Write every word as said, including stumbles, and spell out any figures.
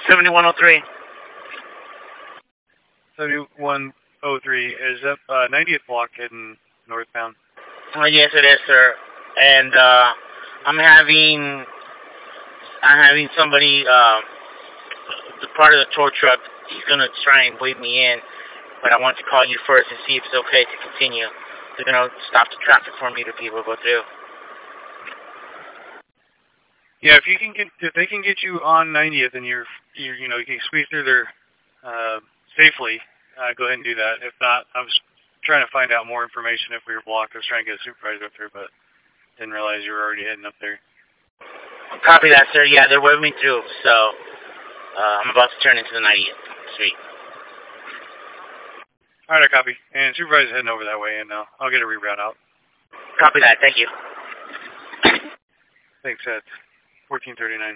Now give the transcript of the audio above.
seventy-one oh three. seventy-one oh three. Is that uh, ninetieth block heading northbound? Uh, yes, it is, sir. And uh, I'm having I'm having somebody, uh, the part of the tow truck, he's going to try and wait me in, but I want to call you first and see if it's okay to continue. They're going to stop the traffic for me to be able to go through. Yeah, if you can get, if they can get you on ninetieth and you're, you're you know, you can squeeze through there uh, safely, uh, go ahead and do that. If not, I was trying to find out more information if we were blocked. I was trying to get a supervisor up there, but didn't realize you were already heading up there. Copy that, sir. Yeah, they're waving me through, so uh, I'm about to turn into the ninetieth Street. All right, I copy. And supervisor's heading over that way, and uh, I'll get a reroute out. Copy that. Thank you. Thanks, Ed. fourteen thirty-nine.